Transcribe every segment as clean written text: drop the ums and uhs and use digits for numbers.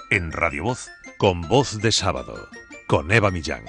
en Radio Voz, con Voz de Sábado, con Eva Millán.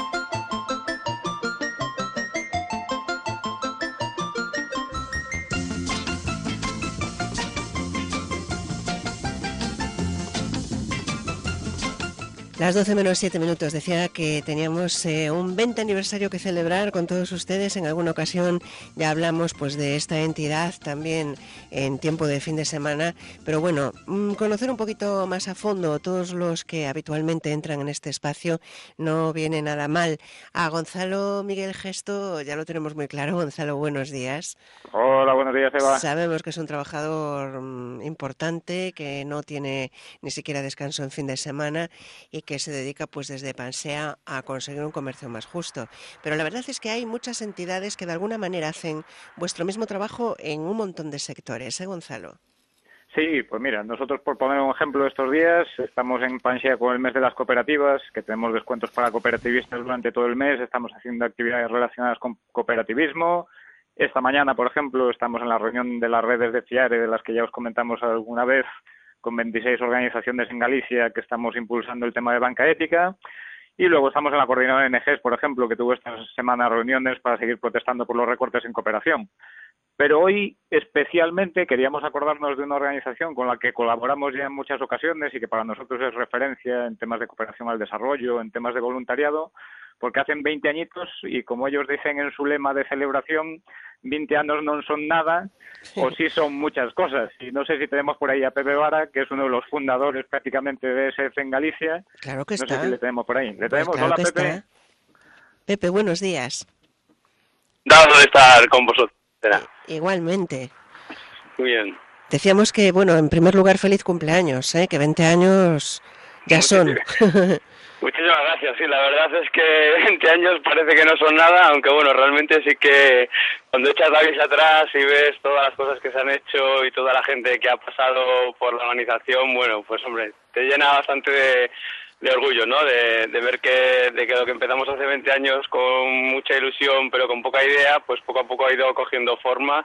Las 12 menos 7 minutos. Decía que teníamos un 20 aniversario que celebrar con todos ustedes. En alguna ocasión ya hablamos pues de esta entidad también en tiempo de fin de semana. Pero bueno, conocer un poquito más a fondo todos los que habitualmente entran en este espacio no viene nada mal. A Gonzalo Miguel Gesto ya lo tenemos muy claro. Gonzalo, buenos días. Hola, buenos días, Eva. Sabemos que es un trabajador importante, que no tiene ni siquiera descanso en fin de semana y que se dedica pues desde Pansea a conseguir un comercio más justo. Pero la verdad es que hay muchas entidades que de alguna manera hacen vuestro mismo trabajo en un montón de sectores, ¿eh, Gonzalo? Sí, pues mira, nosotros por poner un ejemplo estos días estamos en Pansea con el mes de las cooperativas, que tenemos descuentos para cooperativistas durante todo el mes, estamos haciendo actividades relacionadas con cooperativismo. Esta mañana, por ejemplo, estamos en la reunión de las redes de FIARE, de las que ya os comentamos alguna vez, con 26 organizaciones en Galicia que estamos impulsando el tema de banca ética. Y luego estamos en la coordinadora de ONGs, por ejemplo, que tuvo esta semana reuniones para seguir protestando por los recortes en cooperación. Pero hoy especialmente queríamos acordarnos de una organización con la que colaboramos ya en muchas ocasiones y que para nosotros es referencia en temas de cooperación al desarrollo, en temas de voluntariado, porque hacen 20 añitos y como ellos dicen en su lema de celebración, 20 años no son nada, o sí son muchas cosas. Y no sé si tenemos por ahí a Pepe Vara, que es uno de los fundadores prácticamente de ESF en Galicia. Claro que no está. No sé si le tenemos por ahí. ¿Le Pues tenemos? claro Hola, que Pepe. está. Pepe, buenos días. Dado de estar con vosotros. Igualmente. Muy bien. Decíamos que, bueno, en primer lugar, feliz cumpleaños, que 20 años ya son. Muchísimas gracias. Sí, la verdad es que 20 años parece que no son nada, aunque bueno, realmente sí que cuando echas la vista atrás y ves todas las cosas que se han hecho y toda la gente que ha pasado por la organización, bueno, pues hombre, te llena bastante de orgullo, ¿no? De ver que lo que empezamos hace 20 años con mucha ilusión, pero con poca idea, pues poco a poco ha ido cogiendo forma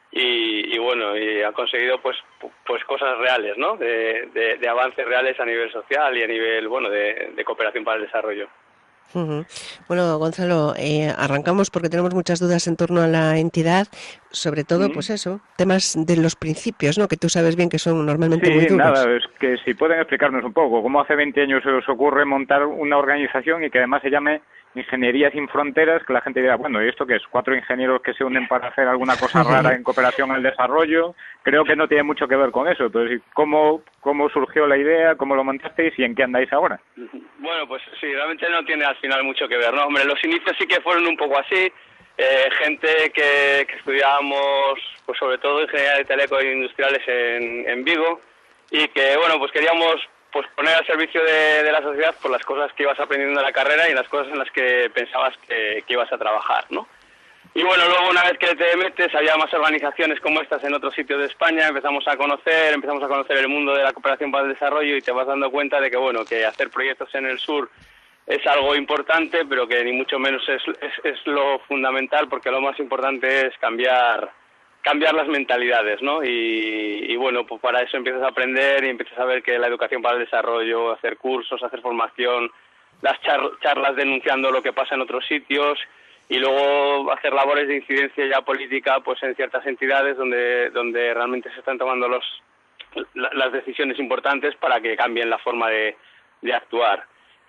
y bueno, y ha conseguido pues cosas reales, ¿no? De avances reales a nivel social y a nivel, bueno, de cooperación para el desarrollo. Uh-huh. Bueno, Gonzalo, arrancamos porque tenemos muchas dudas en torno a la entidad, sobre todo, pues eso, temas de los principios, ¿no? Que tú sabes bien que son normalmente muy duros. Nada, es que si pueden explicarnos un poco cómo hace 20 años se os ocurre montar una organización y que además se llame Ingeniería Sin Fronteras, que la gente dirá, bueno, ¿y esto qué es? 4 ingenieros que se unen para hacer alguna cosa rara en cooperación al desarrollo. Creo que no tiene mucho que ver con eso, pero ¿cómo surgió la idea, cómo lo montasteis y en qué andáis ahora? Bueno, pues sí, realmente no tiene al final mucho que ver, ¿no? Hombre, los inicios sí que fueron un poco así, gente que estudiábamos, pues sobre todo ingeniería de teleco e industriales en Vigo, y que, bueno, pues queríamos pues poner al servicio de la sociedad por las cosas que ibas aprendiendo en la carrera y las cosas en las que pensabas que ibas a trabajar, ¿no? Y bueno, luego una vez que te metes, había más organizaciones como estas en otros sitios de España, empezamos a conocer el mundo de la cooperación para el desarrollo y te vas dando cuenta de que, bueno, que hacer proyectos en el sur es algo importante, pero que ni mucho menos es lo fundamental, porque lo más importante es cambiar las mentalidades, ¿no? Y bueno, pues para eso empiezas a aprender y empiezas a ver que la educación para el desarrollo, hacer cursos, hacer formación, las charlas denunciando lo que pasa en otros sitios y luego hacer labores de incidencia ya política pues en ciertas entidades donde realmente se están tomando las decisiones importantes para que cambien la forma de actuar.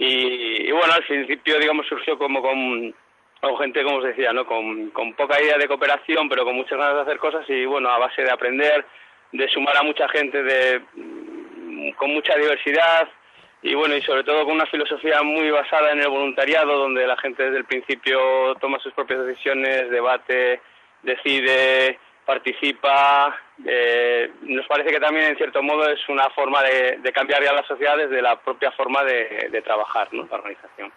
Y bueno, al principio, digamos, surgió como con gente, como os decía, ¿no? Con poca idea de cooperación, pero con muchas ganas de hacer cosas y, bueno, a base de aprender, de sumar a mucha gente con mucha diversidad y, bueno, y sobre todo con una filosofía muy basada en el voluntariado, donde la gente desde el principio toma sus propias decisiones, debate, decide, participa. Nos parece que también, en cierto modo, es una forma de cambiar ya la sociedad desde la propia forma de trabajar, ¿no? La organización.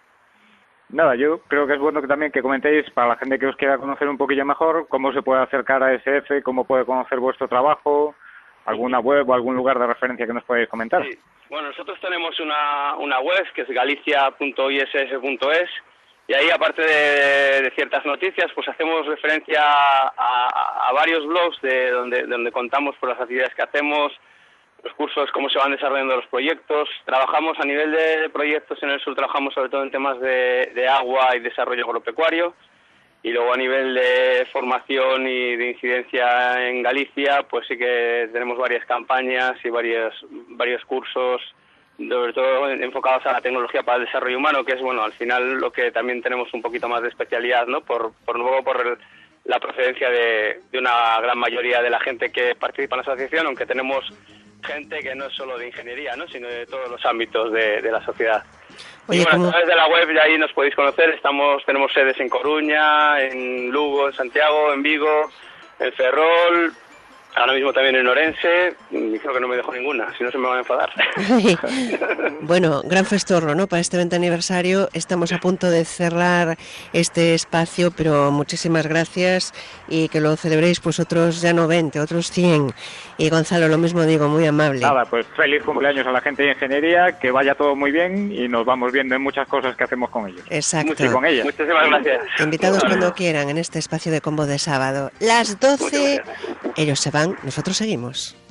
Nada, yo creo que es bueno que también que comentéis para la gente que os quiera conocer un poquillo mejor cómo se puede acercar a SF, cómo puede conocer vuestro trabajo, alguna web o algún lugar de referencia que nos podáis comentar. Sí. Bueno, nosotros tenemos una web que es galicia.iss.es y ahí, aparte de ciertas noticias, pues hacemos referencia a varios blogs donde contamos por las actividades que hacemos, los cursos, cómo se van desarrollando los proyectos. Trabajamos a nivel de proyectos en el sur, trabajamos sobre todo en temas de agua y desarrollo agropecuario. Y luego a nivel de formación y de incidencia en Galicia, pues sí que tenemos varias campañas y varios cursos, sobre todo enfocados a la tecnología para el desarrollo humano, que es, bueno, al final lo que también tenemos un poquito más de especialidad, ¿no? Por la procedencia de una gran mayoría de la gente que participa en la asociación, aunque tenemos gente que no es solo de ingeniería, ¿no? Sino de todos los ámbitos de la sociedad. Oye, y bueno, a través de la web de ahí nos podéis conocer. Tenemos sedes en Coruña, en Lugo, en Santiago, en Vigo, en Ferrol, ahora mismo también en Orense. Y creo que no me dejo ninguna, si no se me van a enfadar. Bueno, gran festorro, ¿no? Para este 20 aniversario. Estamos a punto de cerrar este espacio, pero muchísimas gracias y que lo celebréis pues otros ya no 20, otros 100. Y Gonzalo, lo mismo digo, muy amable. Nada, pues feliz cumpleaños a la gente de ingeniería, que vaya todo muy bien y nos vamos viendo en muchas cosas que hacemos con ellos. Exacto. Y con ellas. Muchísimas gracias. Invitados cuando quieran en este espacio de Combo de Sábado. Las 12, ellos se van, nosotros seguimos.